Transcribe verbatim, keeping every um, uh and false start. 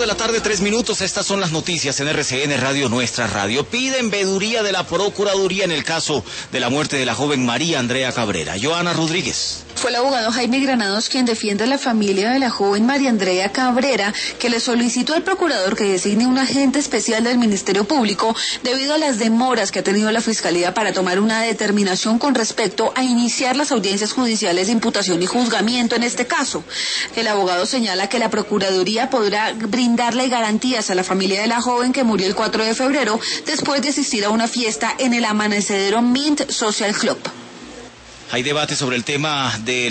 de la tarde, tres minutos. Estas son las noticias en R C N Radio, nuestra radio. Piden veeduría de la Procuraduría en el caso de la muerte de la joven María Andrea Cabrera. Joana Rodríguez. Fue el abogado Jaime Granados quien defiende a la familia de la joven María Andrea Cabrera, que le solicitó al procurador que designe un agente especial del Ministerio Público debido a las demoras que ha tenido la Fiscalía para tomar una determinación con respecto a iniciar las audiencias judiciales de imputación y juzgamiento en este caso. El abogado señala que la Procuraduría podrá brindarle garantías a la familia de la joven que murió el cuatro de febrero después de asistir a una fiesta en el Amanecedero Mint Social Club. Hay debate sobre el tema de